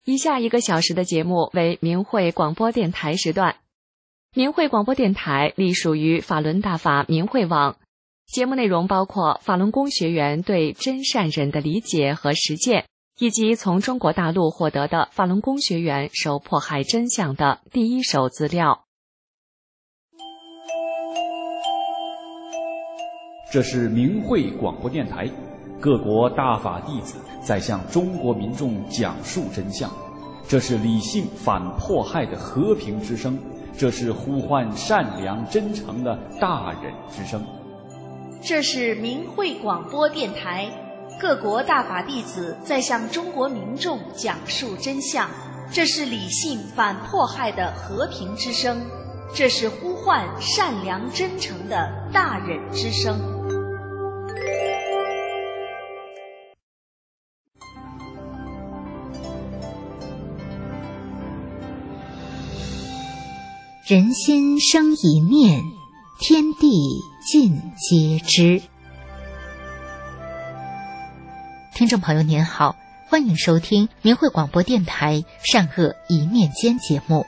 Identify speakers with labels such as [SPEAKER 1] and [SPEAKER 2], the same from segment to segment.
[SPEAKER 1] 以下1个小时的节目为明慧广播电台时段。明慧广播电台隶属于法轮大法明慧网，节目内容包括法轮功学员对真善忍的理解和实践，以及从中国大陆获得的法轮功学员受迫害真相的第一手资料。
[SPEAKER 2] 这是明慧广播电台，各国大法弟子在向中国民众讲述真相，这是理性反迫害的和平之声，这是呼唤善良真诚的大忍之声。
[SPEAKER 3] 这是明慧广播电台，各国大法弟子在向中国民众讲述真相，这是理性反迫害的和平之声，这是呼唤善良真诚的大忍之声。
[SPEAKER 4] 人心生一念，天地尽皆知。听众朋友您好，欢迎收听明慧广播电台善恶一念间节目。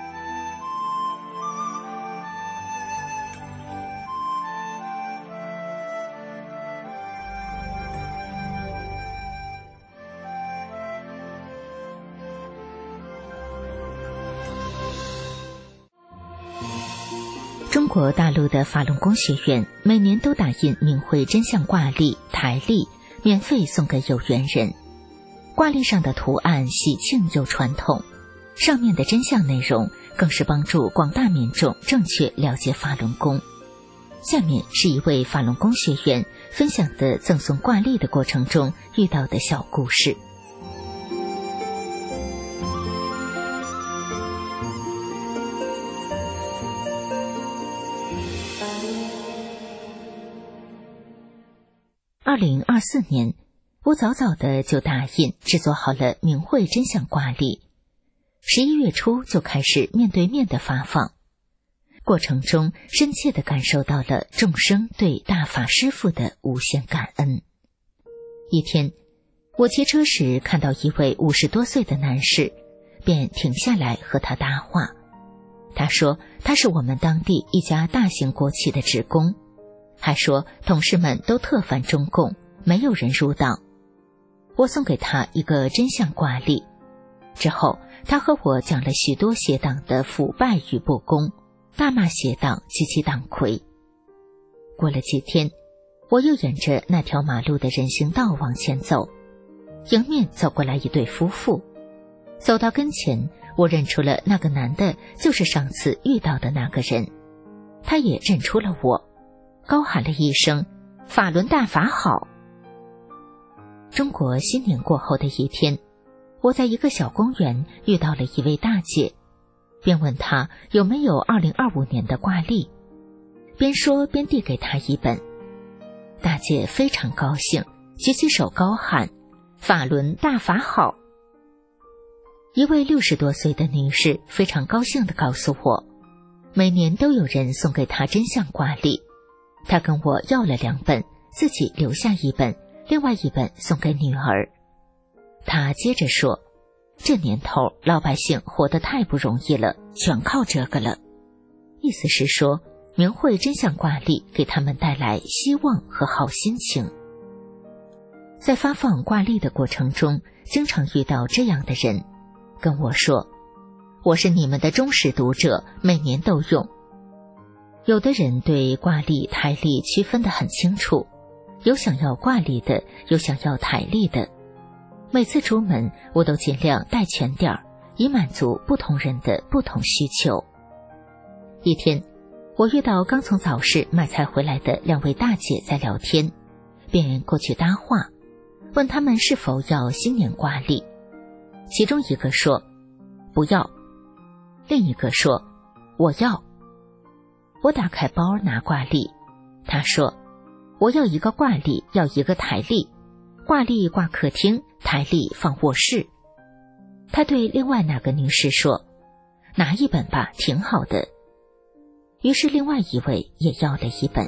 [SPEAKER 4] 中国大陆的法轮功学员每年都打印明慧真相挂历、台历，免费送给有缘人。挂历上的图案喜庆又传统，上面的真相内容更是帮助广大民众正确了解法轮功。下面是一位法轮功学员分享的赠送挂历的过程中遇到的小故事。2024年，我早早的就打印制作好了明慧真相挂历，11月初就开始面对面的发放。过程中深切地感受到了众生对大法师父的无限感恩。一天，我骑车时看到一位50多岁的男士，便停下来和他搭话。他说他是我们当地一家大型国企的职工，还说同事们都特反中共，没有人入党。我送给他一个真相挂历之后，他和我讲了许多邪党的腐败与不公，大骂邪党及其党魁。过了几天，我又沿着那条马路的人行道往前走，迎面走过来一对夫妇。走到跟前，我认出了那个男的就是上次遇到的那个人，他也认出了我，高喊了一声法轮大法好。中国新年过后的一天，我在一个小公园遇到了一位大姐，便问她有没有2025年的挂历，边说边递给她一本。大姐非常高兴，举起手高喊法轮大法好。一位60多岁的女士非常高兴地告诉我，每年都有人送给她真相挂历，他跟我要了2本，自己留下1本，另外1本送给女儿。他接着说，这年头老百姓活得太不容易了，全靠这个了。意思是说，明慧真相挂历给他们带来希望和好心情。在发放挂历的过程中，经常遇到这样的人跟我说，我是你们的忠实读者，每年都用。有的人对挂历、台历区分得很清楚，有想要挂历的，有想要台历的。每次出门，我都尽量带全点儿，以满足不同人的不同需求。一天，我遇到刚从早市买菜回来的2位大姐在聊天，便过去搭话，问他们是否要新年挂历。其中一个说不要，另一个说我要。我打开包拿挂历，他说我要一个挂历，要一个台历，挂历挂客厅，台历放卧室。他对另外那个女士说，拿1本吧，挺好的。于是另外一位也要了1本。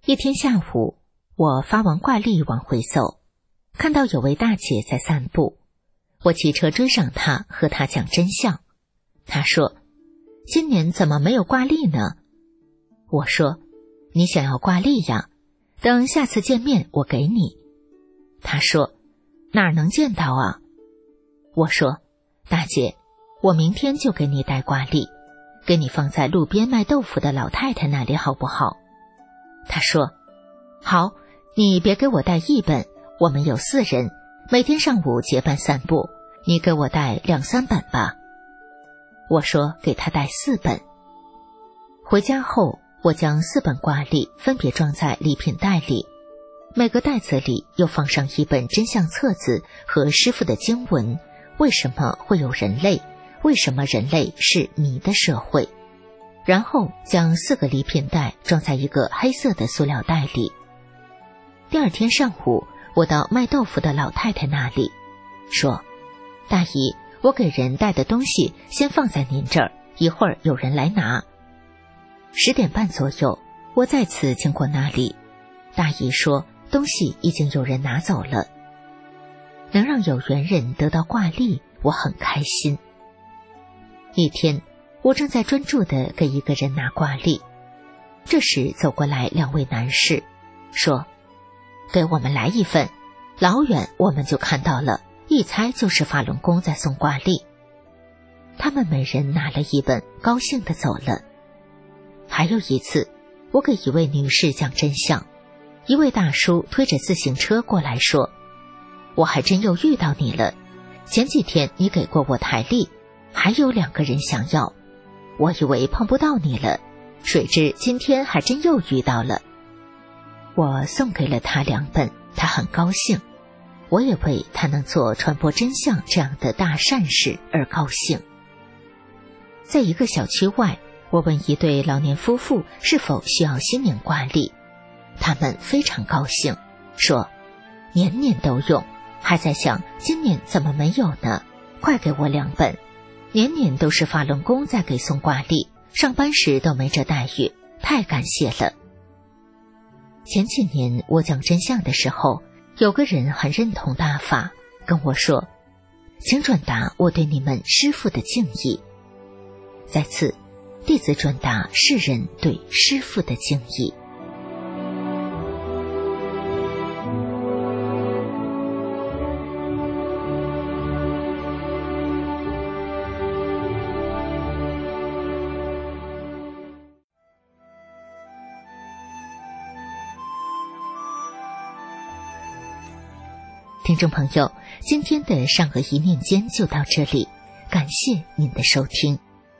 [SPEAKER 4] 一天下午，我发完挂历往回走，看到有位大姐在散步，我骑车追上她，和她讲真相。她说：“今年怎么没有挂历呢？”我说：“你想要挂历呀？等下次见面我给你。”她说：“哪儿能见到啊？”我说：“大姐，我明天就给你带挂历，给你放在路边卖豆腐的老太太那里好不好？”她说：“好，你别给我带1本，我们有4人，每天上午结伴散步，你给我带2、3本吧。”我说给她带4本。回家后，我将4本挂历分别装在礼品袋里，每个袋子里又放上1本真相册子和师父的经文，为什么会有人类？为什么人类是谜的社会？然后将4个礼品袋装在一个黑色的塑料袋里。第二天上午，我到卖豆腐的老太太那里，说：“大姨，我给人带的东西先放在您这儿，一会儿有人来拿。”10点半左右，我再次经过那里，大姨说东西已经有人拿走了。能让有缘人得到挂历，我很开心。一天，我正在专注地给一个人拿挂历，这时走过来2位男士，说：“给我们来1份，老远我们就看到了，一猜就是法轮功在送挂历。”他们每人拿了1本，高兴地走了。还有一次，我给一位女士讲真相，一位大叔推着自行车过来说：“我还真又遇到你了，前几天你给过我台历，还有2个人想要，我以为碰不到你了，谁知今天还真又遇到了。”我送给了他2本，他很高兴，我也为他能做传播真相这样的大善事而高兴。在一个小区外，我问一对老年夫妇是否需要新年挂历，他们非常高兴，说年年都用，还在想今年怎么没有呢，快给我2本，年年都是法轮功在给送挂历，上班时都没这待遇，太感谢了。前几年我讲真相的时候，有个人很认同大法，跟我说：“请转达我对你们师父的敬意。”在此，弟子转达世人对师父的敬意。听众朋友，今天的善恶一念间就到这里，感谢您的收听。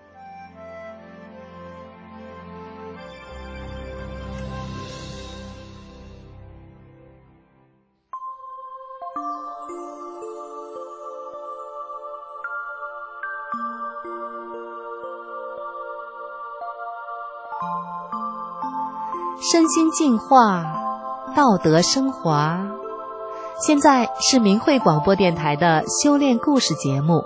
[SPEAKER 3] 身心净化，道德升华。现在是明慧广播电台的修炼故事节目。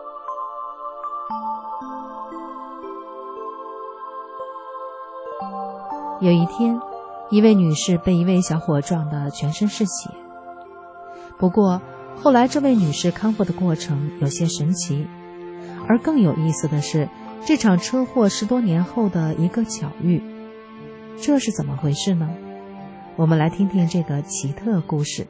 [SPEAKER 3] 有一天，一位女士被一位小伙撞得全身是血。不过后来这位女士康复的过程有些神奇，而更有意思的是，这场车祸10多年后的一个巧遇。这是怎么回事呢？我们来听听这个奇特故事。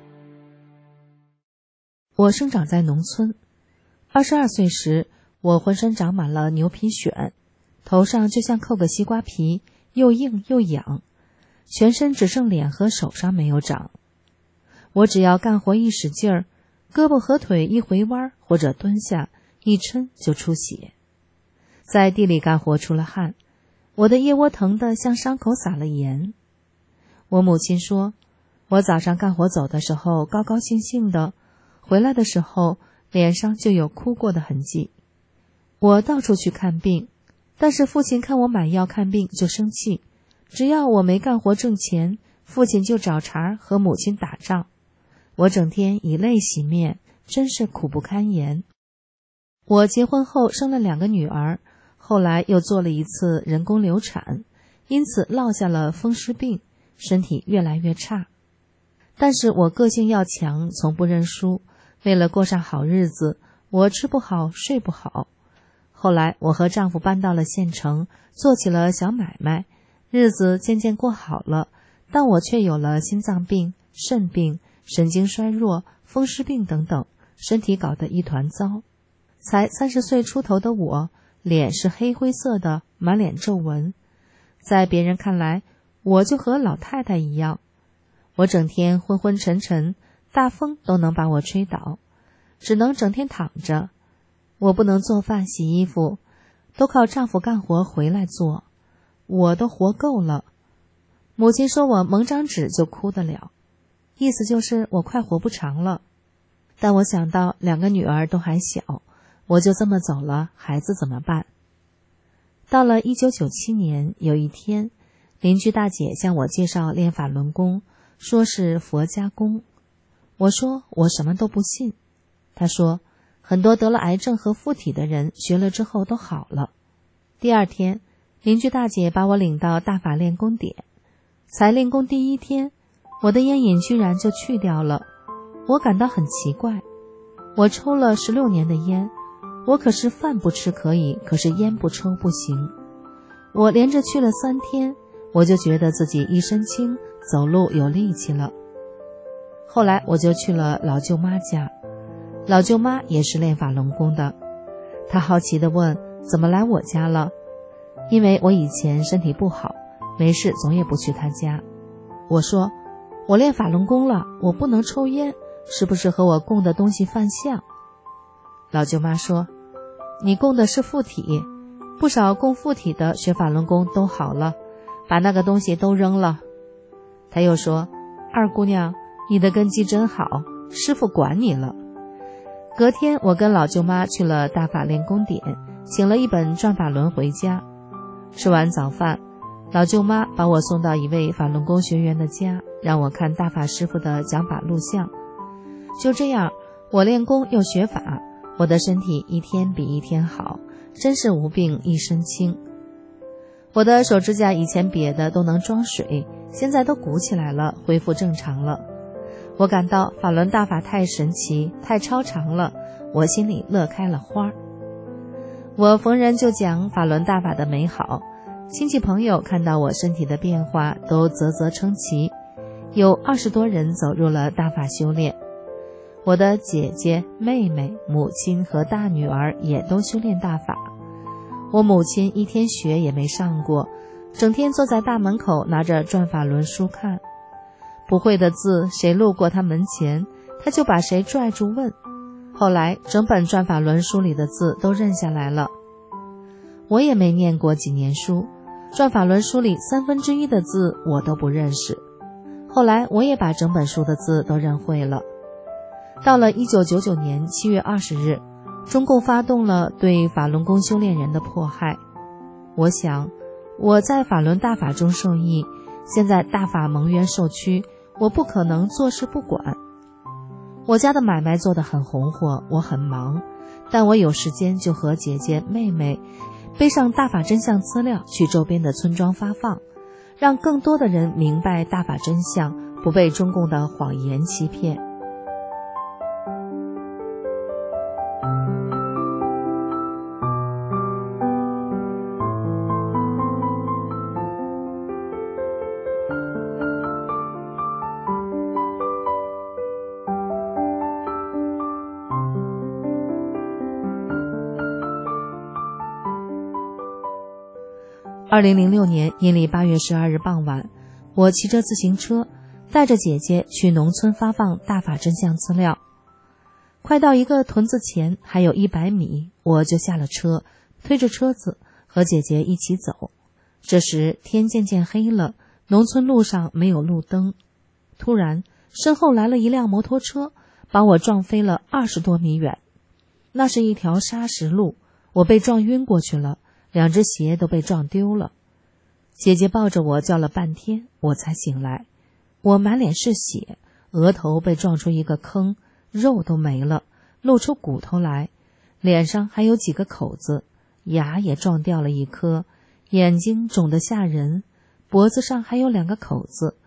[SPEAKER 3] 我生长在农村，22岁时，我浑身长满了牛皮癣，头上就像扣个西瓜皮，又硬又痒，全身只剩脸和手上没有长。我只要干活一使劲儿，胳膊和腿一回弯或者蹲下，一抻就出血。在地里干活出了汗，我的腋窝疼得像伤口撒了盐。我母亲说，我早上干活走的时候高高兴兴的，回来的时候脸上就有哭过的痕迹。我到处去看病，但是父亲看我买药看病就生气，只要我没干活挣钱，父亲就找茬和母亲打仗。我整天以泪洗面，真是苦不堪言。我结婚后生了2个女儿，后来又做了一次人工流产，因此落下了风湿病，
[SPEAKER 5] 身体越来越差。但是我个性要强，从不认输，为了过上好日子，我吃不好睡不好。后来我和丈夫搬到了县城，做起了小买卖，日子渐渐过好了，但我却有了心脏病、肾病、神经衰弱、风湿病等等，身体搞得一团糟。才30岁出头的我，脸是黑灰色的，满脸皱纹。在别人看来，我就和老太太一样。我整天昏昏沉沉，大风都能把我吹倒，只能整天躺着。我不能做饭洗衣服，都靠丈夫干活回来做，我都活够了。母亲说我蒙张纸就哭得了，意思就是我快活不长了。但我想到2个女儿都还小，我就这么走了，孩子怎么办？到了1997年，有一天，邻居大姐向我介绍练法轮功，说是佛家功。我说我什么都不信。她说很多得了癌症和附体的人学了之后都好了。第2天，邻居大姐把我领到大法练功点，才练功第1天，我的烟瘾居然就去掉了。我感到很奇怪，我抽了16年的烟，我可是饭不吃可以，可是烟不抽不行。我连着去了3天，我就觉得自己一身轻，走路有力气了。后来我就去了老舅妈家，老舅妈也是练法轮功的。她好奇地问，怎么来我家了？因为我以前身体不好，没事总也不去她家。我说我练法轮功了，我不能抽烟，是不是和我供的东西犯相？老舅妈说，你供的是附体，不少供附体的学法轮功都好了，把那个东西都扔了。她又说，二姑娘，你的根基真好，师父管你了。隔天我跟老舅妈去了大法练功点，请了一本转法轮回家。吃完早饭，老舅妈把我送到一位法轮功学员的家，让我看大法师父的讲法录像。就这样，我练功又学法，我的身体一天比一天好，真是无病一身轻。我的手指甲以前瘪的都能装水，现在都鼓起来了，恢复正常了。我感到法轮大法太神奇，太超常了，我心里乐开了花。我逢人就讲法轮大法的美好，亲戚朋友看到我身体的变化都啧啧称奇，有20多人走入了大法修炼。我的姐姐、妹妹、母亲和大女儿也都修炼大法。我母亲一天学也没上过，整天坐在大门口拿着转法轮书看。不会的字，谁路过他门前，他就把谁拽住问。后来整本转法轮书里的字都认下来了。我也没念过几年书，转法轮书里1/3的字我都不认识。后来我也把整本书的字都认会了。到了1999年7月20日，中共发动了对法轮功修炼人的迫害。我想，我在法轮大法中受益，现在大法蒙冤受屈，我不可能坐视不管。我家的买卖做得很红火，我很忙，但我有时间就和姐姐、妹妹背上大法真相资料去周边的村庄发放，让更多的人明白大法真相，不被中共的谎言欺骗。2006年阴历8月12日傍晚，我骑着自行车带着姐姐去农村发放大法真相资料。快到一个屯子前还有100米，我就下了车，推着车子和姐姐一起走。这时天渐渐黑了，农村路上没有路灯。突然身后来了一辆摩托车，把我撞飞了20多米远。那是一条砂石路，我被撞晕过去了，2只鞋都被撞丢了。姐姐抱着我叫了半天，我才醒来。我满脸是血，额头被撞出一个坑，肉都没了，露出骨头来，脸上还有几个口子，牙也撞掉了1颗，眼睛肿得吓人，脖子上还有2个口子，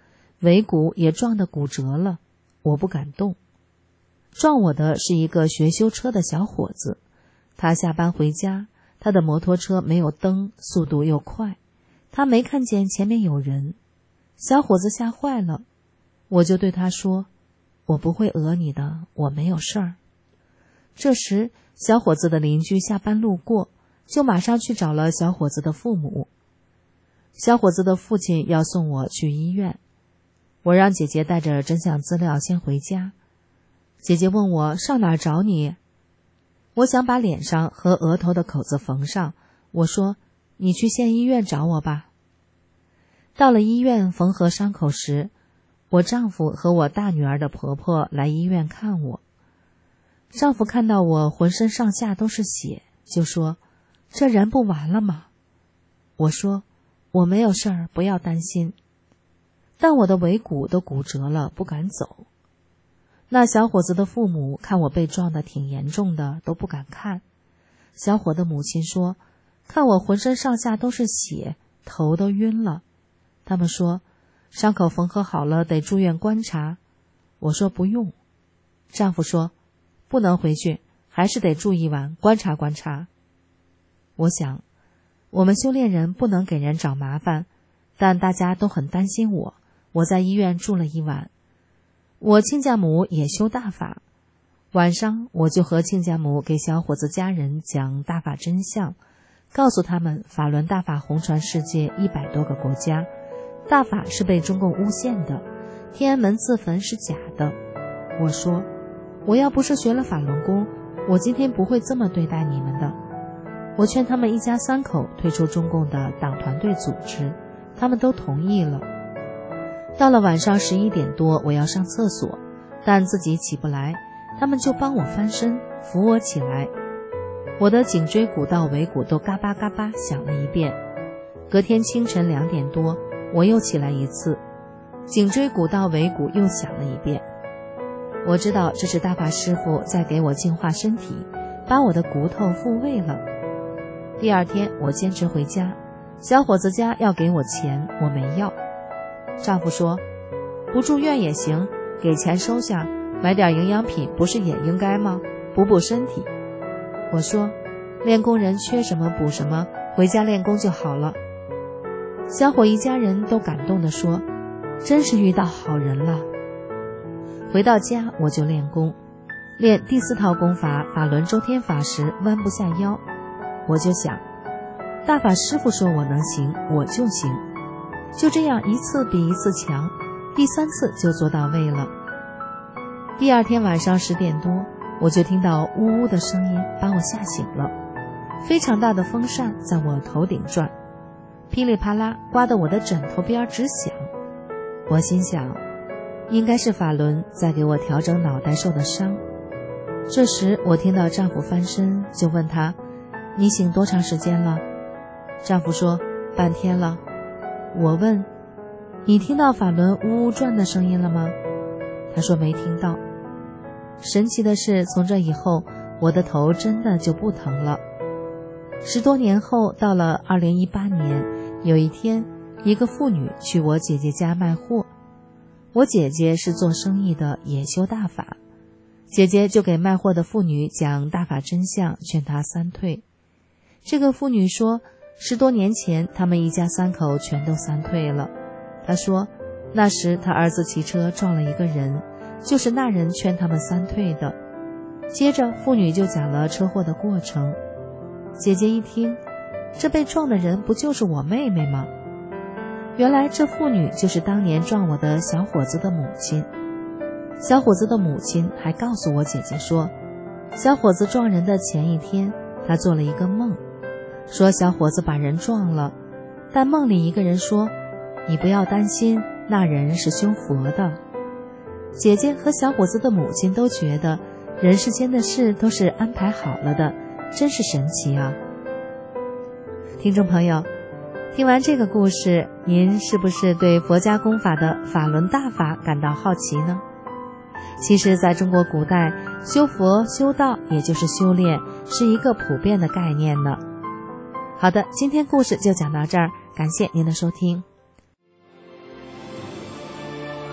[SPEAKER 5] 尾骨也撞得骨折了，我不敢动。撞我的是一个学修车的小伙子，他下班回家，他的摩托车没有灯，速度又快，他没看见前面有人。小伙子吓坏了，我就对他说，我不会讹你的，我没有事儿。这时小伙子的邻居下班路过，就马上去找了小伙子的父母。小伙子的父亲要送我去医院，我让姐姐带着真相资料先回家。姐姐问我上哪儿找你，我想把脸上和额头的口子缝上，我说你去县医院找我吧。到了医院缝合伤口时，我丈夫和我大女儿的婆婆来医院看我。丈夫看到我浑身上下都是血，就说这人不完了吗？我说我没有事儿，不要担心。但我的尾骨都骨折了，不敢走。那小伙子的父母看我被撞得挺严重的，都不敢看。小伙的母亲说，看我浑身上下都是血，头都晕了。他们说伤口缝合好了，得住院观察。我说不用。丈夫说不能回去，还是得住一晚，观察观察。我想我们修炼人不能给人找麻烦，但大家都很担心我，我在医院住了一晚。我亲家母也修大法，晚上我就和亲家母给小伙子家人讲大法真相，告诉他们法轮大法红传世界100多个国家，大法是被中共诬陷的，天安门自焚是假的。我说我要不是学了法轮功，我今天不会这么对待你们的。我劝他们一家3口退出中共的党团队组织，他们都同意了。到了晚上11点多，我要上厕所，但自己起不来，他们就帮我翻身，扶我起来。我的颈椎骨到尾骨都嘎巴嘎巴响了一遍。隔天清晨2点多，我又起来一次，颈椎骨到尾骨又响了一遍。我知道这是大法师父在给我净化身体，把我的骨头复位了。第2天我坚持回家，小伙子家要给我钱，我没要。丈夫说不住院也行，给钱收下，买点营养品不是也应该吗？补补身体。我说练功人缺什么补什么，回家练功就好了。小伙一家人都感动地说，真是遇到好人了。回到家我就练功，练第4套功法法轮周天法时弯不下腰。我就想大法师父说我能行，我就行。就这样一次比一次强，第3次就做到位了。第2天晚上10点多，我就听到呜呜的声音，把我吓醒了。非常大的风扇在我头顶转，噼里啪啦刮得我的枕头边直响。我心想应该是法轮在给我调整脑袋受的伤。这时我听到丈夫翻身，就问他，你醒多长时间了？丈夫说半天了。我问你听到法轮呜呜转的声音了吗？他说没听到。神奇的是，从这以后我的头真的就不疼了。10多年后，到了2018年，有一天一个妇女去我姐姐家卖货，我姐姐是做生意的，也修大法，姐姐就给卖货的妇女讲大法真相，劝她3退。这个妇女说10多年前他们一家3口全都3退了。她说那时她儿子骑车撞了一个人，就是那人劝他们3退的。接着妇女就讲了车祸的过程。姐姐一听，这被撞的人不就是我妹妹吗？原来这妇女就是当年撞我的小伙子的母亲。小伙子的母亲还告诉我姐姐说，小伙子撞人的前一天，他做了一个梦，说小伙子把人撞了，但梦里一个人说，你不要担心，那人是修佛的。姐姐和小伙子的母亲都觉得人世间的事都是安排好了的，真是神奇啊。听众朋友，听完这个故事，您是不是对佛家功法的法轮大法感到好奇呢？其实在中国古代，修佛修道也就是修炼，是一个普遍的概念呢。好的，今天故事就讲到这儿，感谢您的收听。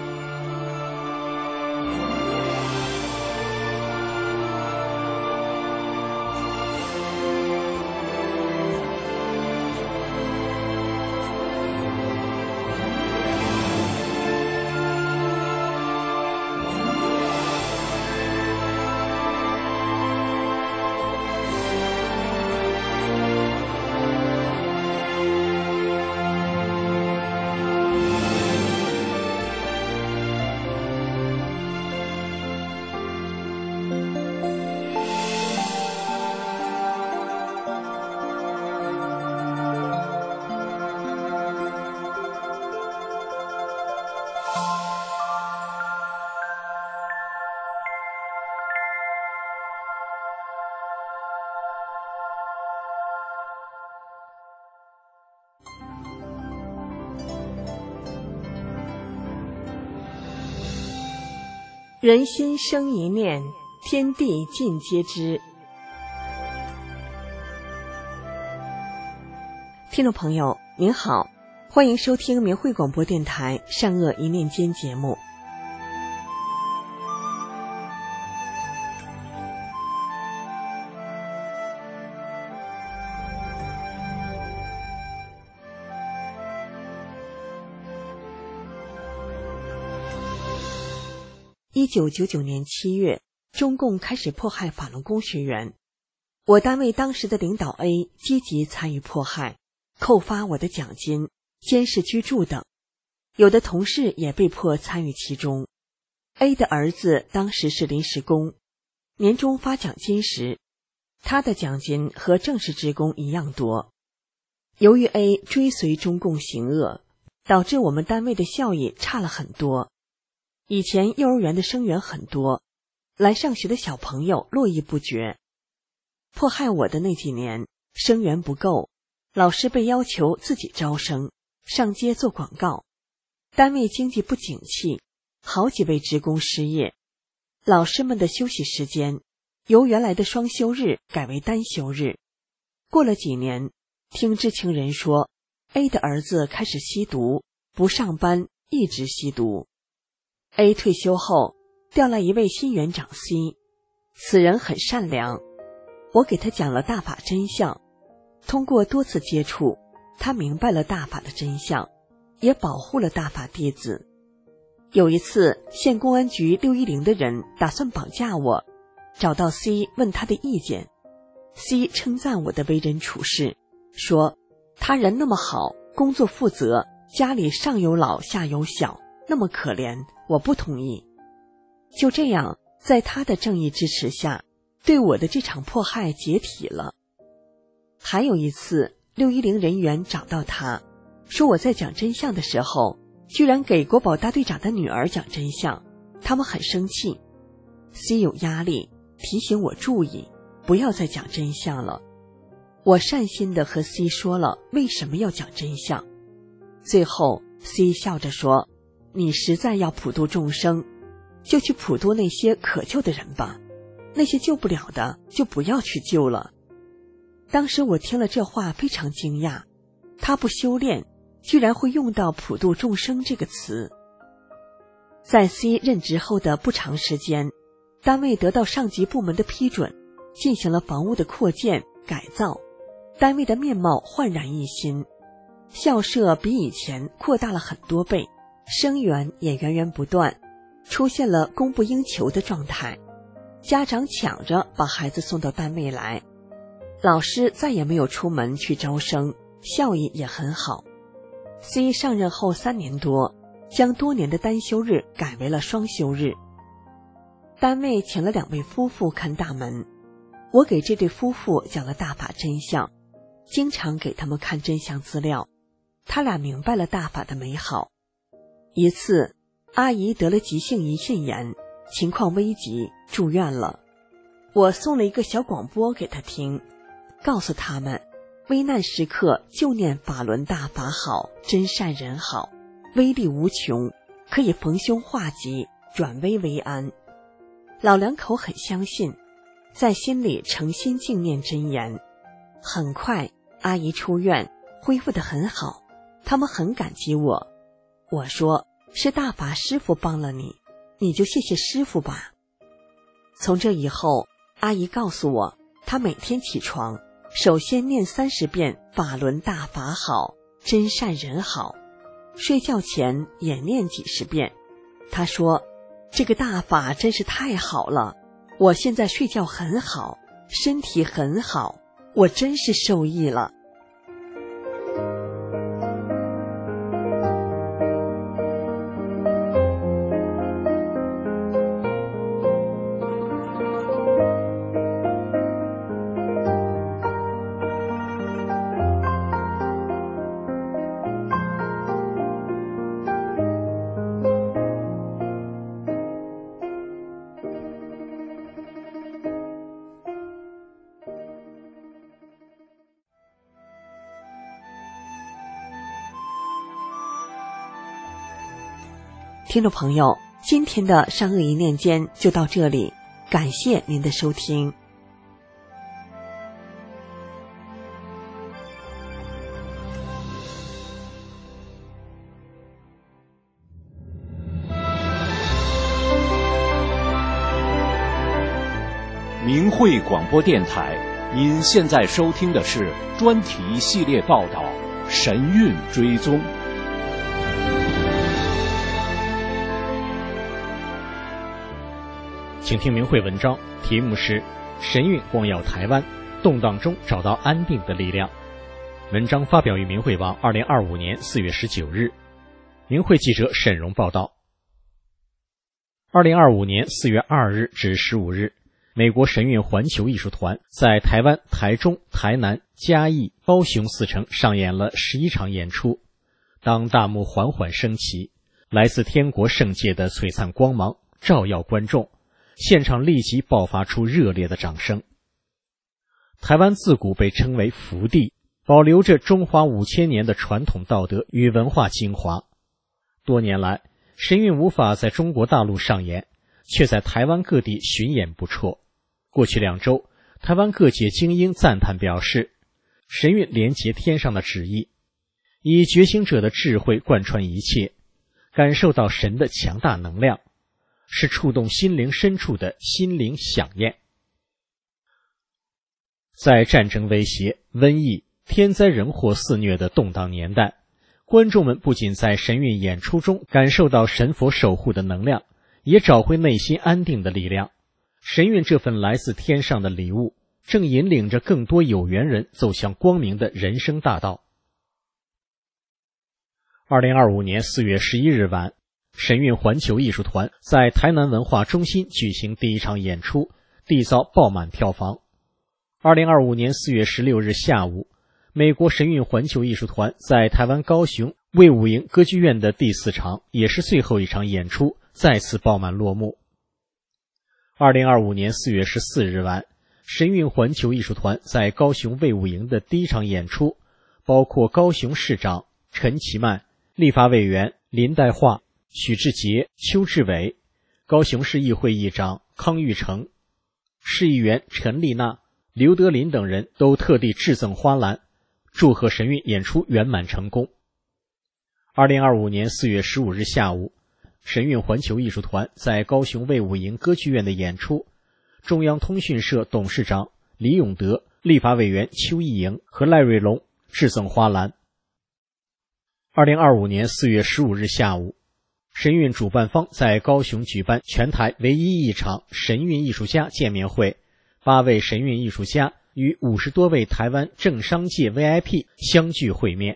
[SPEAKER 6] 人心生一念，天地尽皆知。听众朋友您好，欢迎收听明慧广播电台善恶一念间节目。1999年7月，中共开始迫害法轮功学员。我单位当时的领导 A 积极参与迫害，扣发我的奖金、监视居住等，有的同事也被迫参与其中。A 的儿子当时是临时工，年终发奖金时，他的奖金和正式职工一样多。由于 A 追随中共行恶，导致我们单位的效益差了很多。以前幼儿园的生源很多，来上学的小朋友络绎不绝。迫害我的那几年，生源不够，老师被要求自己招生，上街做广告。单位经济不景气，好几位职工失业。老师们的休息时间由原来的双休日改为单休日。过了几年，听知情人说 A 的儿子开始吸毒，不上班，一直吸毒。A 退休后调来一位新园长 C， 此人很善良，我给他讲了大法真相。通过多次接触，他明白了大法的真相，也保护了大法弟子。有一次，县公安局610的人打算绑架我，找到 C 问他的意见。C 称赞我的为人处事，说他人那么好，工作负责，家里上有老下有小，那么可怜，我不同意。就这样，在他的正义支持下，对我的这场迫害解体了。还有一次，610人员找到他，说我在讲真相的时候，居然给国保大队长的女儿讲真相，他们很生气。C 有压力，提醒我注意，不要再讲真相了。我善心地和 C 说了为什么要讲真相。最后 C 笑着说，你实在要普度众生，就去普度那些可救的人吧，那些救不了的就不要去救了。当时我听了这话非常惊讶，他不修炼居然会用到普度众生这个词。在 C 任职后的不长时间，单位得到上级部门的批准，进行了房屋的扩建改造，单位的面貌焕然一新，校舍比以前扩大了很多倍，生源也源源不断，出现了供不应求的状态，家长抢着把孩子送到单位来，老师再也没有出门去招生，效益也很好。C 上任后3年多，将多年的单休日改为了双休日。单位请了2位夫妇看大门，我给这对夫妇讲了大法真相，经常给他们看真相资料，他俩明白了大法的美好。一次，阿姨得了急性胰腺炎，情况危急，住院了。我送了一个小广播给她听，告诉他们，危难时刻就念法轮大法好，真善人好，威力无穷，可以逢凶化吉，转危为安。老两口很相信，在心里诚心敬念真言。很快，阿姨出院，恢复得很好，他们很感激我。我说，是大法师父帮了你，你就谢谢师父吧。从这以后，阿姨告诉我，她每天起床，首先念30遍法轮大法好，真善人好，睡觉前也念几十遍。她说，这个大法真是太好了，我现在睡觉很好，身体很好，我真是受益了。听众朋友， 今天的善恶一念间就到这里，感谢您的收听。
[SPEAKER 7] 明慧广播电台，您现在收听的是专题系列报道《神韵追踪》。
[SPEAKER 8] 请听明慧文章，题目是《神韵光耀台湾，动荡中找到安定的力量》。文章发表于明慧网2025年4月19日。明慧记者沈荣报道。2025年4月2日至15日，美国神韵环球艺术团在台湾、台中、台南、嘉义、高雄4城上演了11场演出。当大幕缓缓升起，来自天国圣界的璀璨光芒照耀观众，现场立即爆发出热烈的掌声。台湾自古被称为福地，保留着中华5000年的传统道德与文化精华。多年来，神韵无法在中国大陆上演，却在台湾各地巡演不辍。过去2周，台湾各界精英赞叹表示，神韵连结天上的旨意，以觉醒者的智慧贯穿一切，感受到神的强大能量，是触动心灵深处的心灵响宴。在战争威胁、瘟疫、天灾人祸肆虐的动荡年代，观众们不仅在神韵演出中感受到神佛守护的能量，也找回内心安定的力量。神韵这份来自天上的礼物，正引领着更多有缘人走向光明的人生大道。2025年4月11日晚，神韵环球艺术团在台南文化中心举行第一场演出，缔造爆满票房。2025年4月16日下午，美国神韵环球艺术团在台湾高雄卫武营歌剧院的第4场，也是最后一场演出，再次爆满落幕。2025年4月14日晚，神韵环球艺术团在高雄卫武营的第一场演出，包括高雄市长陈其迈、立法委员林代化、许志杰、邱志伟，高雄市议会议长康玉成，市议员陈丽娜、刘德林等人都特地致赠花篮，祝贺神韵演出圆满成功。2025年4月15日下午，神韵环球艺术团在高雄卫武营歌剧院的演出，中央通讯社董事长李永德、立法委员邱义莹和赖瑞龙致赠花篮。2025年4月15日下午，神韵主办方在高雄举办全台唯一一场神韵艺术家见面会，8位神韵艺术家与50多位台湾政商界 VIP 相聚会面。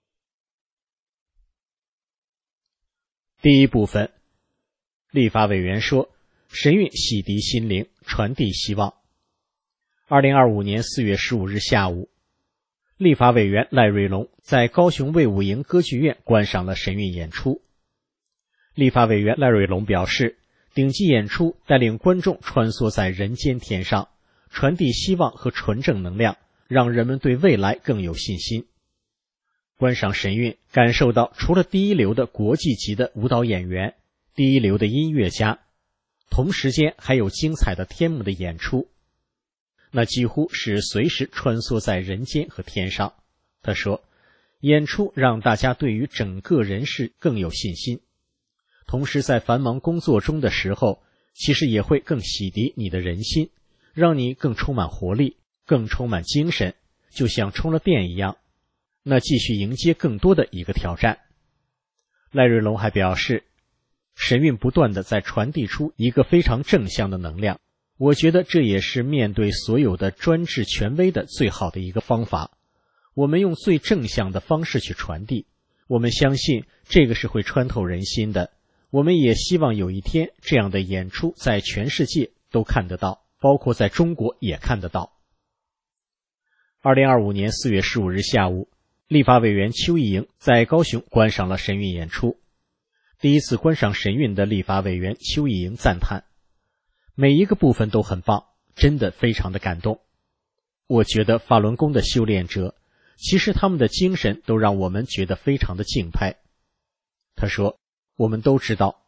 [SPEAKER 8] 第一部分，立法委员说，神韵洗涤心灵，传递希望。2025年4月15日下午，立法委员赖瑞龙在高雄卫武营歌剧院观赏了神韵演出。立法委员赖瑞龙表示，顶级演出带领观众穿梭在人间天上，传递希望和纯正能量，让人们对未来更有信心。观赏神韵，感受到除了第一流的国际级的舞蹈演员、第一流的音乐家，同时间还有精彩的天幕的演出，那几乎是随时穿梭在人间和天上。他说，演出让大家对于整个人世更有信心，同时在繁忙工作中的时候，其实也会更洗涤你的人心，让你更充满活力，更充满精神，就像充了电一样，那继续迎接更多的一个挑战。赖瑞龙还表示，神韵不断地在传递出一个非常正向的能量，我觉得这也是面对所有的专制权威的最好的一个方法。我们用最正向的方式去传递，我们相信这个是会穿透人心的。我们也希望有一天这样的演出在全世界都看得到，包括在中国也看得到。2025年4月15日下午，立法委员邱义莹在高雄观赏了神韵演出。第一次观赏神韵的立法委员邱义莹赞叹，每一个部分都很棒，真的非常的感动。我觉得法轮功的修炼者，其实他们的精神都让我们觉得非常的敬佩。他说，我们都知道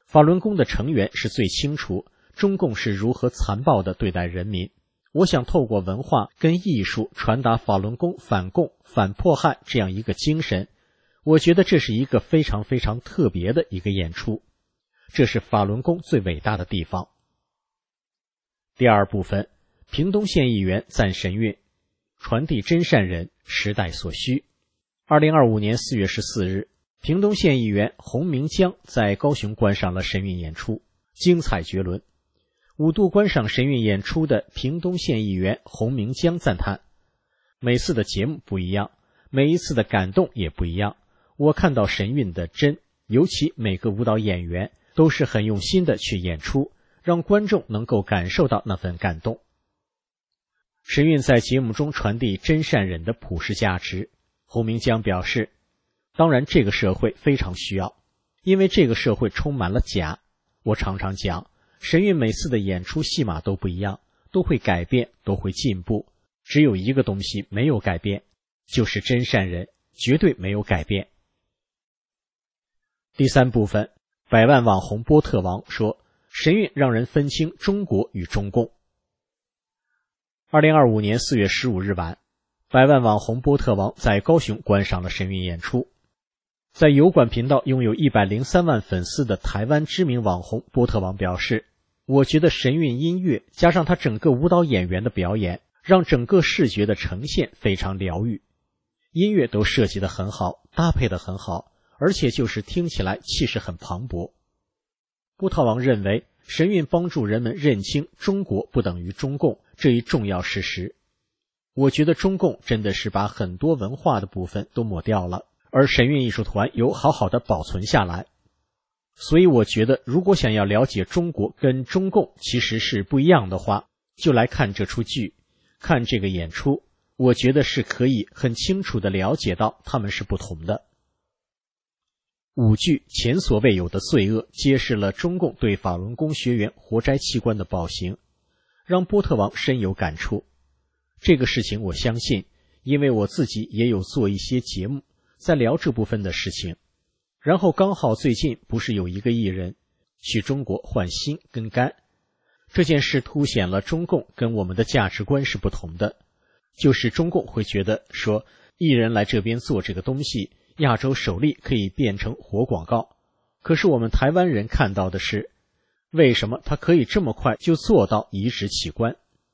[SPEAKER 8] 法轮功的成员是最清楚中共是如何残暴地对待人民。我想透过文化跟艺术传达法轮功反共、反迫害这样一个精神，我觉得这是一个非常非常特别的一个演出，这是法轮功最伟大的地方。第二部分，屏东县议员赞神韵，传递真善人，时代所需。2025年4月14日，屏东县议员洪明江在高雄观赏了神韵演出，精彩绝伦。5度观赏神韵演出的屏东县议员洪明江赞叹，每次的节目不一样，每一次的感动也不一样，我看到神韵的真，尤其每个舞蹈演员都是很用心的去演出，让观众能够感受到那份感动。神韵在节目中传递真善忍的普世价值，洪明江表示，当然这个社会非常需要，因为这个社会充满了假。我常常讲，神韵每次的演出戏码都不一样，都会改变，都会进步，只有一个东西没有改变，就是真善忍，绝对没有改变。第三部分，百万网红波特王说，神韵让人分清中国与中共。2025年4月15日晚，百万网红波特王在高雄观赏了神韵演出。在油管频道拥有103万粉丝的台湾知名网红波特王表示，我觉得神韵音乐加上他整个舞蹈演员的表演，让整个视觉的呈现非常疗愈，音乐都设计得很好，搭配得很好，而且就是听起来气势很磅礴。波特王认为神韵帮助人们认清中国不等于中共这一重要事实。我觉得中共真的是把很多文化的部分都抹掉了，而神韵艺术团有好好的保存下来。所以我觉得如果想要了解中国跟中共其实是不一样的话，就来看这出剧，看这个演出，我觉得是可以很清楚地了解到他们是不同的。舞剧前所未有的罪恶揭示了中共对法轮功学员活摘器官的暴行，让波特王深有感触。这个事情我相信，因为我自己也有做一些节目在聊这部分的事情。然后刚好最近不是有一个艺人去中国换心跟肝，这件事凸显了中共跟我们的价值观是不同的，就是中共会觉得说艺人来这边做这个东西，亚洲首例可以变成活广告，可是我们台湾人看到的是，为什么他可以这么快就做到移植器官。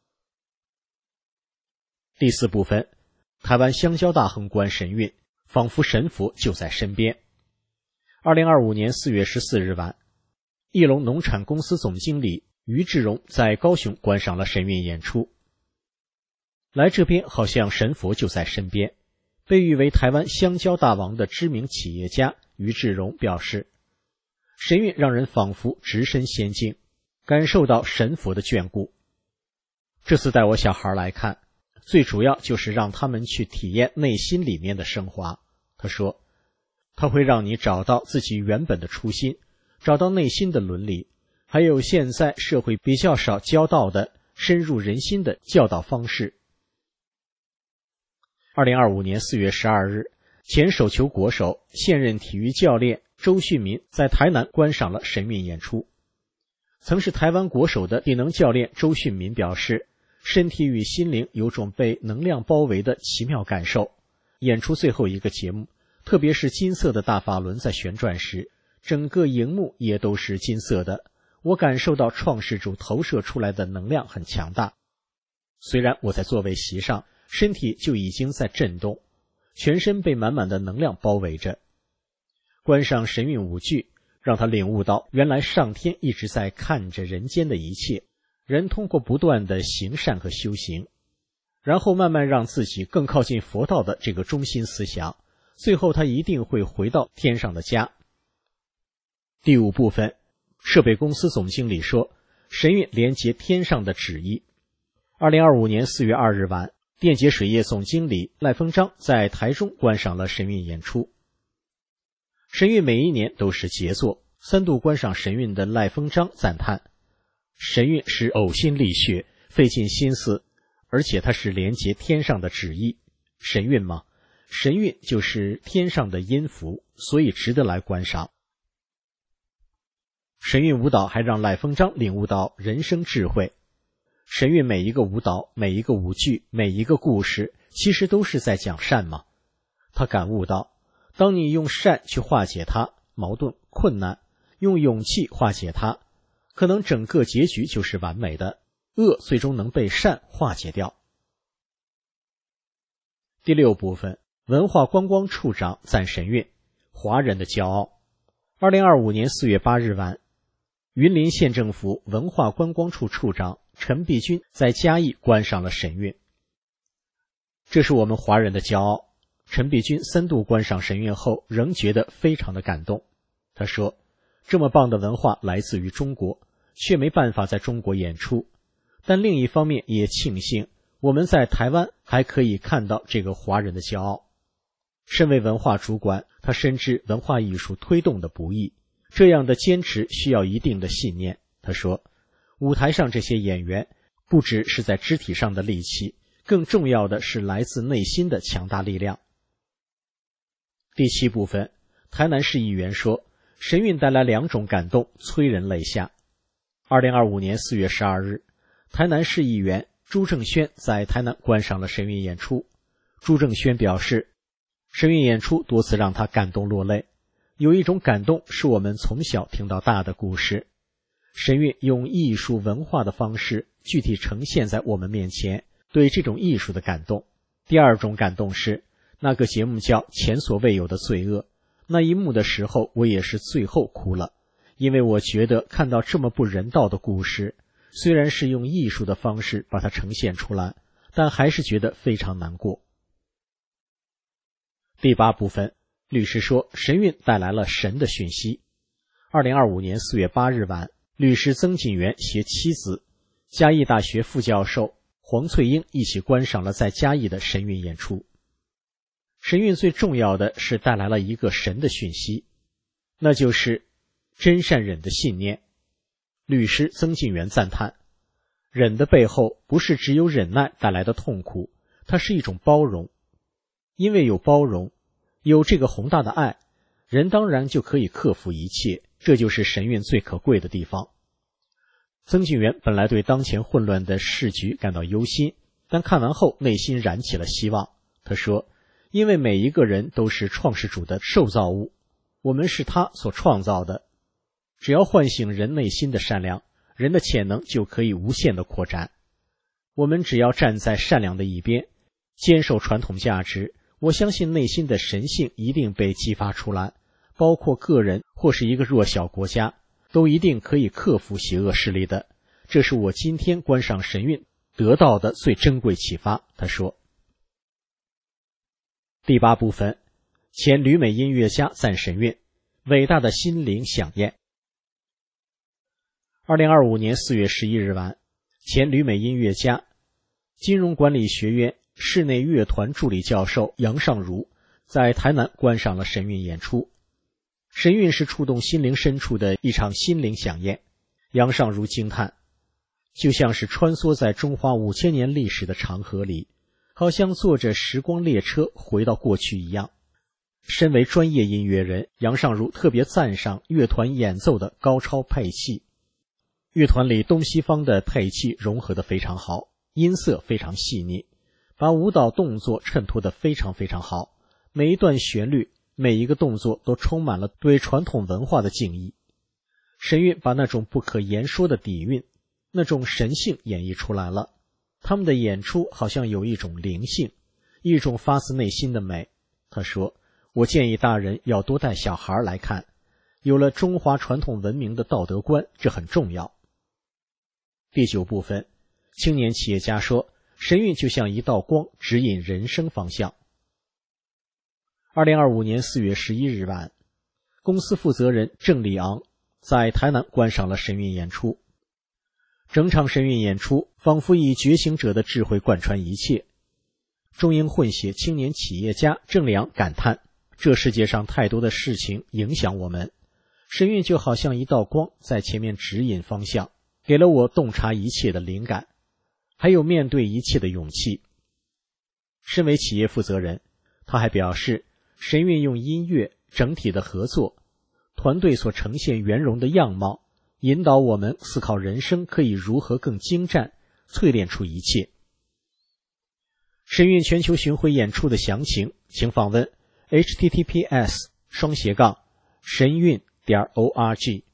[SPEAKER 8] 第四部分，台湾香蕉大亨观神韵，仿佛神佛就在身边。2025年4月14日晚，义隆农产公司总经理于志荣在高雄观赏了神韵演出。来这边好像神佛就在身边。被誉为台湾香蕉大王的知名企业家于志荣表示，神韵让人仿佛置身仙境，感受到神佛的眷顾。这次带我小孩来看，最主要就是让他们去体验内心里面的升华。他说，他会让你找到自己原本的初心，找到内心的伦理，还有现在社会比较少教到的深入人心的教导方式。2025年4月12日，前手球国手、现任体育教练周训民在台南观赏了神韵演出。曾是台湾国手的体能教练周训民表示，身体与心灵有种被能量包围的奇妙感受。演出最后一个节目，特别是金色的大法轮在旋转时，整个荧幕也都是金色的，我感受到创世主投射出来的能量很强大。虽然我在座位席上，身体就已经在震动，全身被满满的能量包围着。观赏神韵舞剧，让他领悟到原来上天一直在看着人间的一切，人通过不断的行善和修行，然后慢慢让自己更靠近佛道的这个中心思想，最后他一定会回到天上的家。第五部分，设备公司总经理说，神韵连接天上的旨意。2025年4月2日晚，电解水业总经理赖丰章在台中观赏了神韵演出。神韵每一年都是杰作，3度观赏神韵的赖丰章赞叹，神韵是呕心沥血，费尽心思，而且它是连接天上的旨意。神韵吗？神韵就是天上的音符，所以值得来观赏。 神韵舞蹈还让赖声章领悟到人生智慧。神韵每一个舞蹈，每一个舞剧，每一个故事，其实都是在讲善嘛。他感悟到，当你用善去化解它矛盾困难，用勇气化解它，可能整个结局就是完美的，恶最终能被善化解掉。第6部分，文化观光处长赞神韵，华人的骄傲。2025年4月8日晚，云林县政府文化观光处处长陈璧君在嘉义观赏了神韵。这是我们华人的骄傲。陈璧君3度观赏神韵后，仍觉得非常的感动。他说，这么棒的文化来自于中国，却没办法在中国演出，但另一方面也庆幸我们在台湾还可以看到这个华人的骄傲。身为文化主管，他深知文化艺术推动的不易，这样的坚持需要一定的信念。他说，舞台上这些演员不只是在肢体上的力气，更重要的是来自内心的强大力量。第7部分，台南市议员说，神韵带来2种感动，催人泪下。2025年4月12日，台南市议员朱正轩在台南观赏了神韵演出。朱正轩表示，神韵演出多次让他感动落泪，有一种感动是我们从小听到大的故事。神韵用艺术文化的方式具体呈现在我们面前，对这种艺术的感动。第2种感动是那个节目叫《前所未有的罪恶》，那一幕的时候我也是最后哭了，因为我觉得看到这么不人道的故事，虽然是用艺术的方式把它呈现出来，但还是觉得非常难过。第8部分，律师说神韵带来了神的讯息。2025年4月8日晚，律师曾锦元携妻子嘉义大学副教授黄翠英一起观赏了在嘉义的神韵演出。神韵最重要的是带来了一个神的讯息，那就是真善忍的信念。律师曾锦元赞叹，忍的背后不是只有忍耐带来的痛苦，它是一种包容。因为有包容，有这个宏大的爱，人当然就可以克服一切，这就是神韵最可贵的地方。曾锦元本来对当前混乱的世局感到忧心，但看完后内心燃起了希望。他说，因为每一个人都是创世主的受造物，我们是他所创造的，只要唤醒人内心的善良，人的潜能就可以无限的扩展。我们只要站在善良的一边，坚守传统价值，我相信内心的神性一定被激发出来，包括个人或是一个弱小国家，都一定可以克服邪恶势力的。这是我今天观赏神韵得到的最珍贵启发，他说。第8部分，前旅美音乐家赞神韵，伟大的心灵响宴。2025年4月11日晚，前旅美音乐家、金融管理学院室内乐团助理教授杨尚儒在台南观赏了神韵演出。神韵是触动心灵深处的一场心灵响宴。杨尚儒惊叹，就像是穿梭在中华5000年历史的长河里，好像坐着时光列车回到过去一样。身为专业音乐人，杨尚儒特别赞赏乐团演奏的高超配器。乐团里东西方的配器融合得非常好，音色非常细腻，把舞蹈动作衬托得非常非常好，每一段旋律，每一个动作都充满了对传统文化的敬意。神韵把那种不可言说的底蕴，那种神性演绎出来了。他们的演出好像有一种灵性，一种发自内心的美。他说，我建议大人要多带小孩来看，有了中华传统文明的道德观，这很重要。第9部分，青年企业家说，神韵就像一道光，指引人生方向。2025年4月11日晚，公司负责人郑立昂在台南观赏了神韵演出。整场神韵演出仿佛以觉醒者的智慧贯穿一切。中英混血青年企业家郑立昂感叹，这世界上太多的事情影响我们，神韵就好像一道光在前面指引方向，给了我洞察一切的灵感，还有面对一切的勇气。身为企业负责人，他还表示，神韵用音乐整体的合作，团队所呈现圆融的样貌， 引导我们思考人生可以如何更精湛，淬炼出一切。神韵全球巡回演出的详情，请访问 https://神韵.org。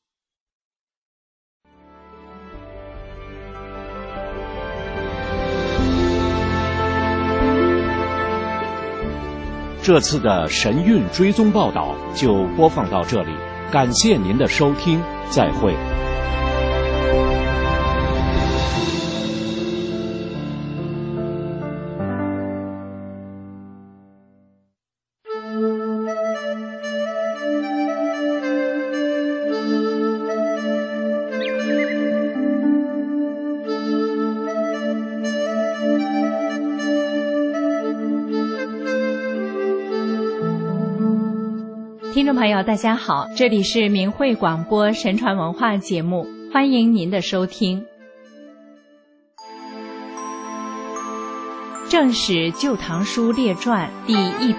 [SPEAKER 7] 这次的神韵追踪报道就播放到这里，感谢您的收听，再会。
[SPEAKER 1] 听众朋友大家好，这里是明慧广播神传文化节目，欢迎您的收听。正史旧唐书列传第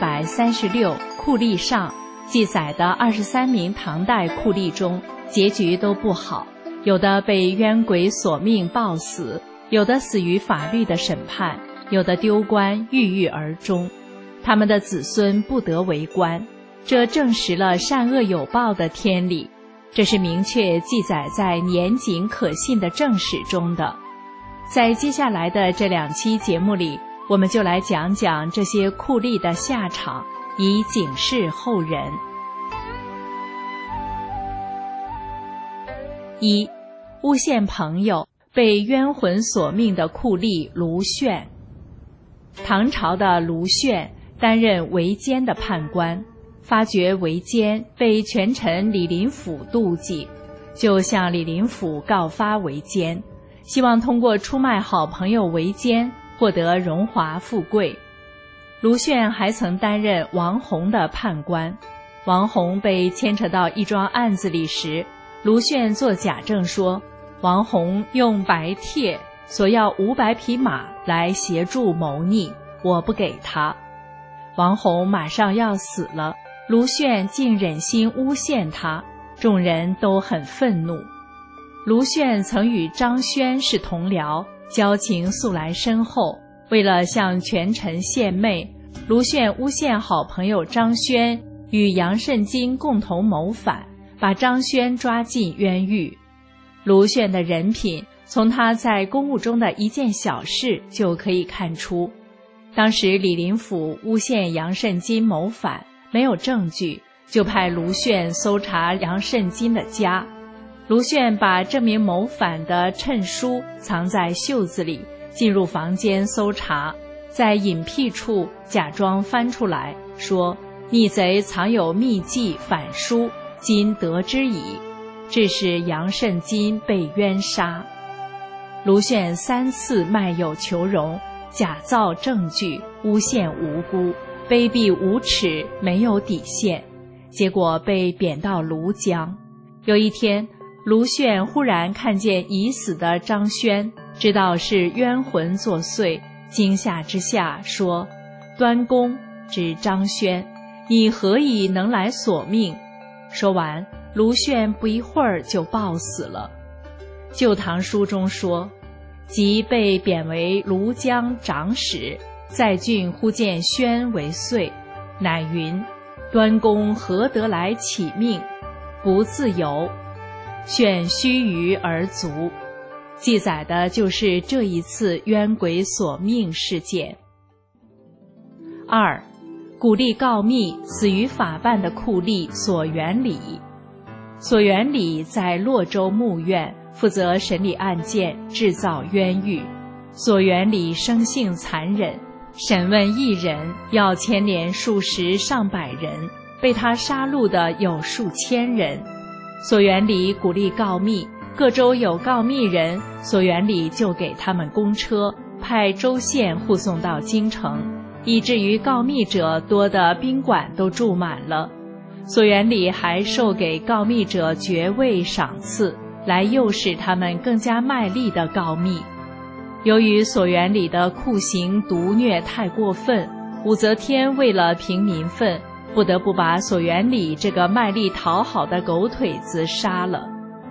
[SPEAKER 1] 136酷吏上记载的23名唐代酷吏中，结局都不好，有的被冤鬼索命暴死，有的死于法律的审判，有的丢官郁郁而终，他们的子孙不得为官，这证实了善恶有报的天理，这是明确记载在严谨可信的正史中的。在接下来的这2期节目里，我们就来讲讲这些酷吏的下场，以警示后人。1. 诬陷朋友，被冤魂索命的酷吏卢铉。唐朝的卢铉担任围歼的判官，发觉围歼被权臣李林甫妒忌，就向李林甫告发围歼，希望通过出卖好朋友围歼获得荣华富贵。卢铉还曾担任王弘的判官，王弘被牵扯到一桩案子里时，卢铉作假证说王弘用白帖索要500匹马来协助谋逆，我不给他。王弘马上要死了，卢铉竟忍心诬陷他，众人都很愤怒。卢铉曾与张轩是同僚，交情素来深厚，为了向权臣献媚，卢铉诬陷好朋友张轩与杨慎金共同谋反，把张轩抓进冤狱。卢铉的人品，从他在公务中的一件小事就可以看出。当时李林甫诬陷杨慎金谋反，没有证据，就派卢铉搜查杨慎金的家。卢铉把这名谋反的谶书藏在袖子里，进入房间搜查，在隐僻处假装翻出来，说逆贼藏有秘计反书，今得知矣，致使杨慎金被冤杀。卢铉3次卖友求荣，假造证据，诬陷无辜，卑鄙无耻，没有底线，结果被贬到庐江。有一天，卢铉忽然看见已死的张轩，知道是冤魂作祟，惊吓之下说：端公，指张轩，你何以能来索命？说完，卢铉不一会儿就暴死了。旧唐书中说，即被贬为庐江长史，在郡忽见轩为岁，乃云：端公何得来起命？不自由。铉须臾而卒。记载的就是这一次冤鬼索命事件。2. 鼓励告密，死于法办的酷吏索元礼。索元礼在洛州牧院，负责审理案件，制造冤狱。索元礼生性残忍，审问一人要牵连数十上百人，被他杀戮的有数千人。索元礼鼓励告密，各州有告密人，索元礼就给他们公车，派州县护送到京城，以至于告密者多的宾馆都住满了。索元礼还授给告密者爵位赏赐，来诱使他们更加卖力地告密。由于索元礼的酷刑毒虐太过分，武则天为了平民愤，不得不把索元礼这个卖力讨好的狗腿子杀了。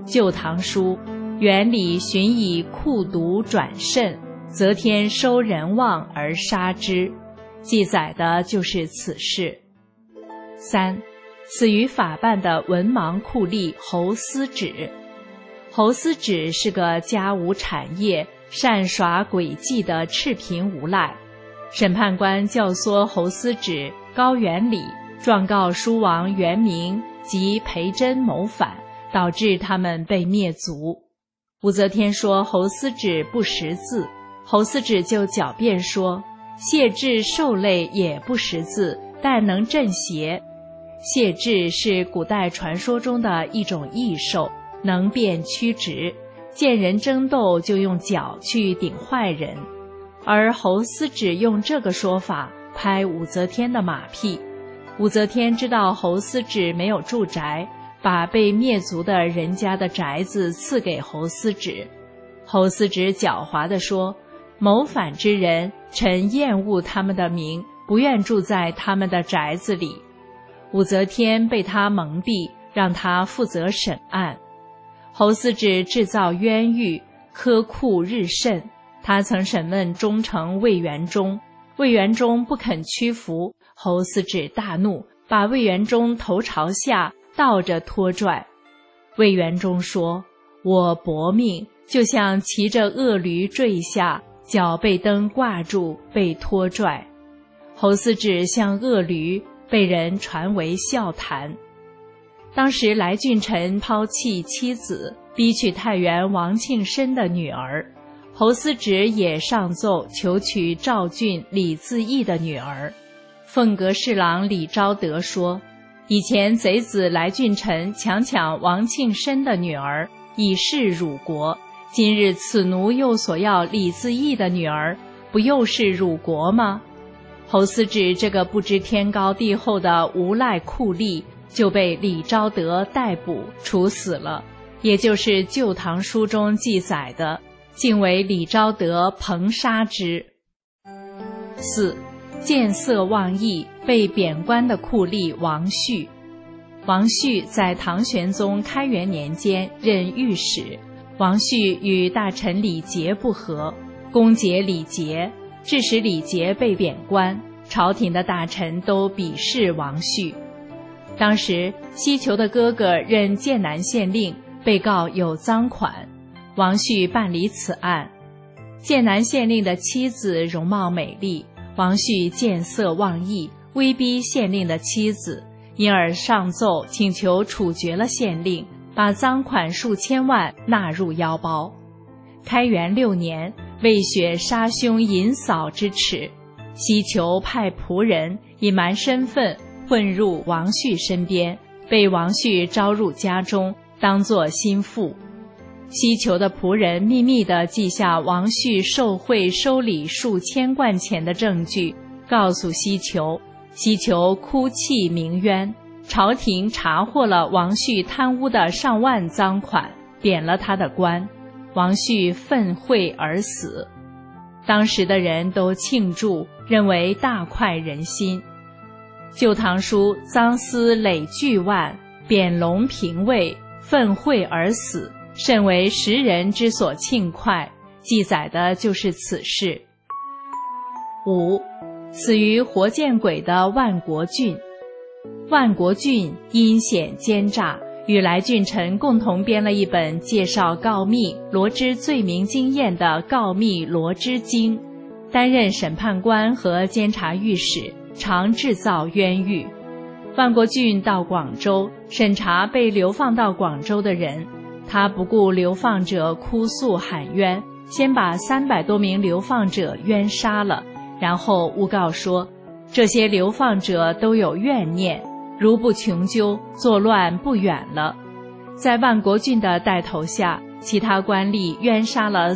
[SPEAKER 9] 旧唐书，原理寻以酷毒转甚，则天收人望而杀之，记载的就是此事。3. 死于法办的文盲酷吏侯思止。侯思止是个家无产业、善耍诡计的赤贫无赖。审判官教唆侯思止、高原礼状告书王元明及裴真谋反，导致他们被灭族。武则天说侯思止不识字，侯思止就狡辩说谢豸兽类也不识字，但能镇邪。谢豸是古代传说中的一种异兽，能辨曲直，见人争斗就用脚去顶坏人。而侯思止用这个说法拍武则天的马屁。武则天知道侯思止没有住宅，把被灭族的人家的宅子赐给侯思止。侯思止狡猾地说，谋反之人，臣厌恶他们的名，不愿住在他们的宅子里。武则天被他蒙蔽，让他负责审案。侯思止制造冤狱，苛酷日甚。他曾审问忠臣魏元忠，魏元忠不肯屈服，侯思止大怒，把魏元忠头朝下倒着拖拽。魏元忠说，我薄命，就像骑着恶驴坠下，脚被灯挂住，被拖拽。侯思止像恶驴，被人传为笑谈。当时来俊臣抛弃妻子，逼娶太原王庆申的女儿，侯思止也上奏求娶赵郡李自义的女儿。凤阁侍郎李昭德说，以前贼子来俊臣强抢王庆申的女儿，以示辱国，今日此奴又所要李自义的女儿，不又是辱国吗？侯思止这个不知天高地厚的无赖酷吏就被李昭德逮捕处死了，也就是《旧唐书》中记载的竟为李昭德彭杀之。4. 见色忘义被贬官的酷吏王旭。王旭在唐玄宗开元年间任御史，王旭与大臣李杰不和，攻讦李杰，致使李杰被贬官，朝廷的大臣都鄙视王旭。当时西求的哥哥任剑南县令，被告有赃款，王旭办理此案。剑南县令的妻子容貌美丽，王旭见色忘义，威逼县令的妻子，因而上奏请求处决了县令，把赃款数千万纳入腰包。开元6年，为雪杀兄尹嫂之耻，西求派仆人隐瞒身份，混入王旭身边，被王旭招入家中，当作心腹。西求的仆人秘密地记下王旭受贿收礼数千贯钱的证据，告诉西求，西求哭泣鸣冤。朝廷查获了王旭贪污的上万赃款，贬了他的官，王旭愤悔而死。当时的人都庆祝，认为大快人心。旧唐书赃私累巨万，贬龙平尉，愤悔而死，甚为时人之所庆快，记载的就是此事。5. 死于活见鬼的万国俊。万国俊阴险奸诈，与来俊臣共同编了一本介绍告密罗织罪名经验的《告密罗织经》，担任审判官和监察御史，常制造冤狱。万国俊到广州审查被流放到广州的人，他不顾流放者哭诉喊冤，先把300多名流放者冤杀了，然后诬告说这些流放者都有怨念，如不穷究，作乱不远了。在万国俊的带头下，其他官吏冤杀了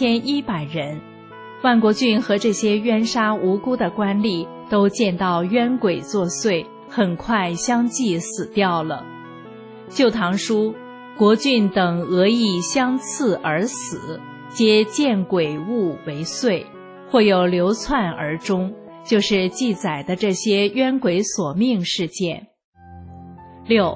[SPEAKER 9] 3100人。万国俊和这些冤杀无辜的官吏都见到冤鬼作祟，很快相继死掉了。旧唐书，国俊等俄裔相刺而死，皆见鬼物为祟，或有流窜而终，就是记载的这些冤鬼索命事件。6.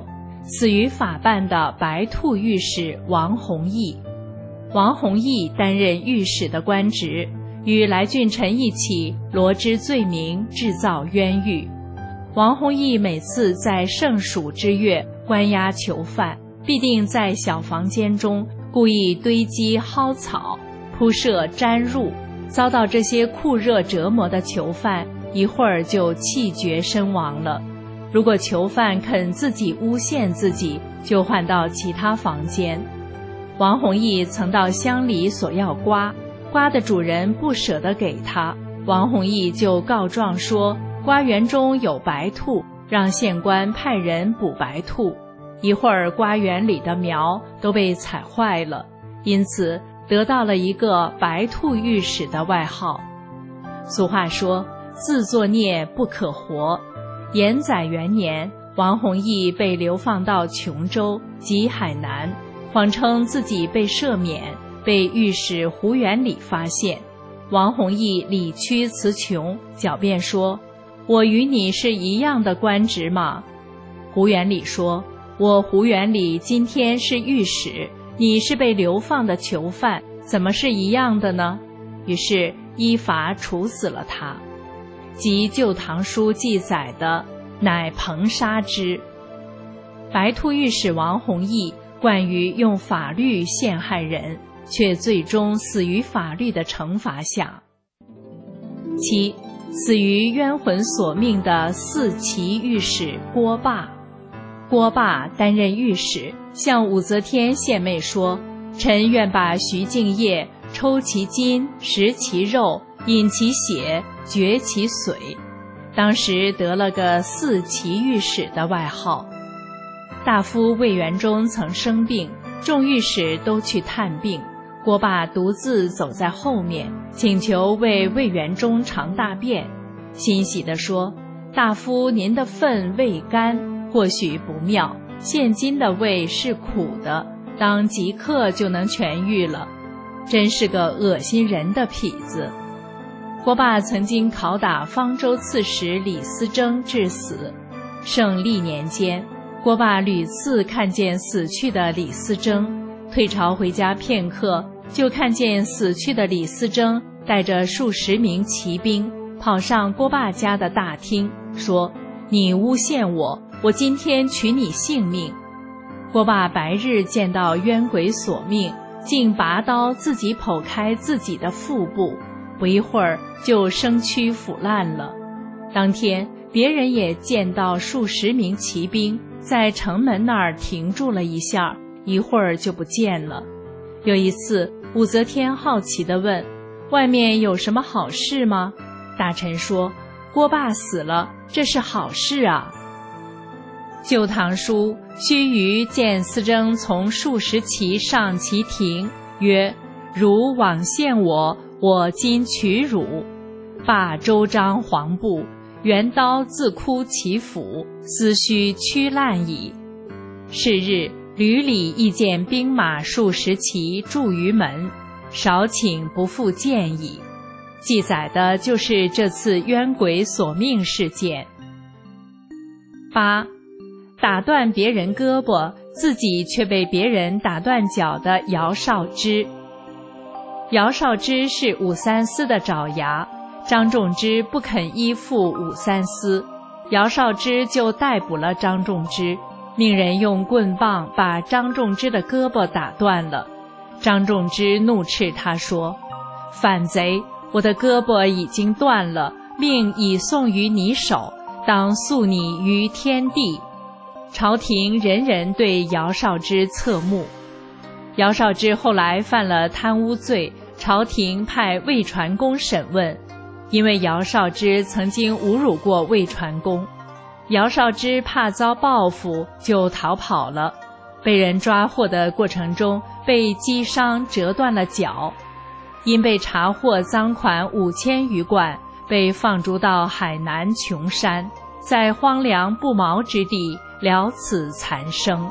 [SPEAKER 9] 死于法办的白兔御史王弘毅。王弘毅担任御史的官职，与来俊臣一起罗织罪名，制造冤狱。王弘毅每次在盛暑之月关押囚犯，必定在小房间中故意堆积蒿草，铺设毡褥，遭到这些酷热折磨的囚犯一会儿就气绝身亡了。如果囚犯肯自己诬陷自己，就换到其他房间。王弘毅曾到乡里索要瓜，瓜的主人不舍得给他，王弘毅就告状说瓜园中有白兔，让县官派人捕白兔。一会儿瓜园里的苗都被踩坏了，因此得到了一个白兔御史的外号。俗话说自作孽不可活。延载元年，王弘毅被流放到琼州及海南，谎称自己被赦免，被御史胡元礼发现。王弘毅理屈词穷，狡辩说：“我与你是一样的官职吗？”胡元礼说：“我胡元礼今天是御史，你是被流放的囚犯，怎么是一样的呢？”于是依法处死了他。即《旧唐书》记载的，乃彭杀之。白兔御史王弘毅惯于用法律陷害人，却最终死于法律的惩罚下。7. 死于冤魂索命的四旗御史郭霸。郭霸担任御史，向武则天献媚说：“臣愿把徐敬业抽其筋，食其肉，饮其血，决其髓。”当时得了个四旗御史的外号。大夫魏元忠曾生病，众御史都去探病，郭霸独自走在后面，请求为魏元忠尝大便，欣喜地说：“大夫您的粪味甘，或许不妙，现今的胃是苦的，当即刻就能痊愈了。”真是个恶心人的痞子。郭霸曾经拷打方州刺史李思征致死。圣历年间，郭霸屡次看见死去的李思征，退朝回家片刻，就看见死去的李思征带着数十名骑兵跑上郭霸家的大厅，说：“你诬陷我，我今天取你性命。”郭霸白日见到冤鬼索命，竟拔刀自己剖开自己的腹部，不一会儿就生蛆腐烂了。当天别人也见到数十名骑兵在城门那儿停住了一下，一会儿就不见了。有一次，武则天好奇地问：“外面有什么好事吗？”大臣说：“郭霸死了，这是好事啊。”《旧唐书》须臾见思征从数十骑上其庭，曰：“汝枉陷我，我今取汝。”罢周章黄布，元刀自枯其腹，思须屈烂矣。是日，吕礼亦见兵马数十骑驻于门，少请不复见矣。记载的就是这次冤鬼索命事件。8. 打断别人胳膊，自己却被别人打断脚的姚绍之。姚绍之是武三思的爪牙，张仲之不肯依附武三思，姚绍之就逮捕了张仲之，命人用棍棒把张仲之的胳膊打断了。张仲之怒斥他说：“反贼，我的胳膊已经断了，命已送于你手，当诉你于天地。”朝廷人人对姚绍之侧目。姚绍之后来犯了贪污罪，朝廷派魏传公审问，因为姚绍之曾经侮辱过魏传公。姚绍之怕遭报复，就逃跑了。被人抓获的过程中，被击伤折断了脚。因被查获赃款5000余贯，被放逐到海南琼山，在荒凉不毛之地了此残生。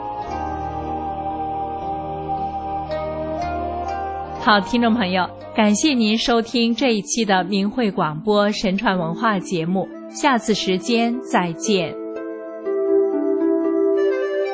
[SPEAKER 9] 好，听众朋友，感谢您收听这一期的明慧广播神传文化节目，下次时间再见。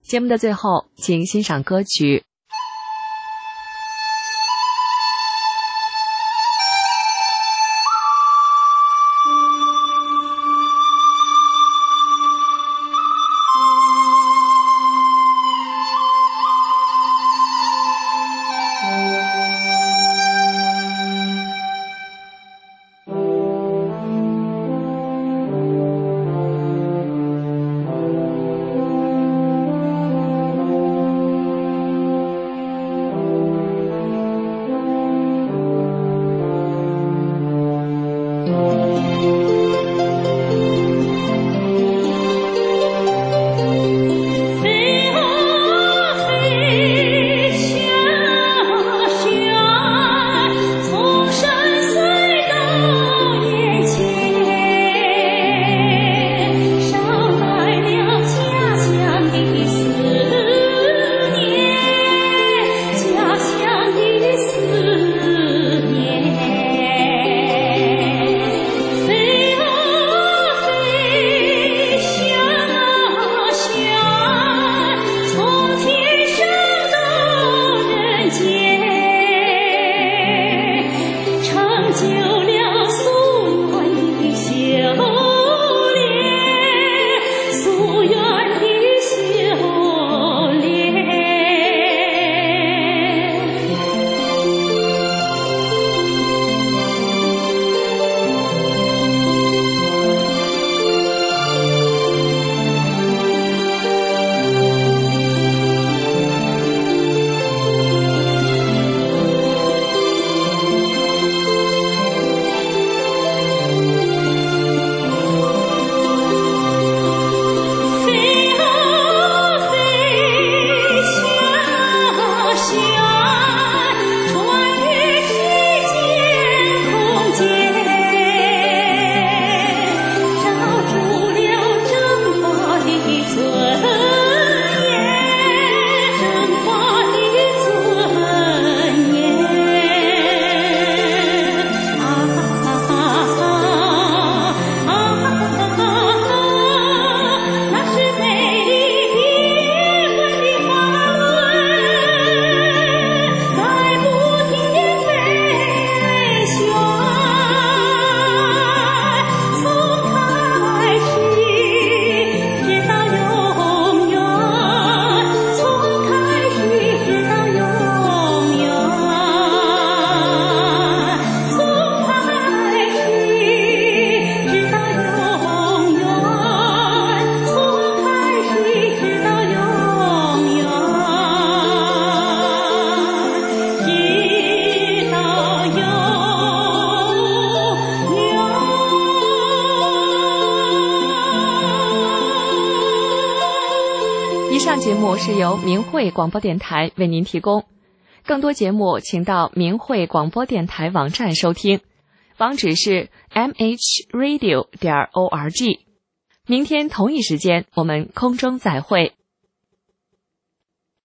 [SPEAKER 1] 节目的最后，请欣赏歌曲。以上节目是由明慧广播电台为您提供，更多节目请到明慧广播电台网站收听，网址是 mhradio.org。明天同一时间我们空中再会。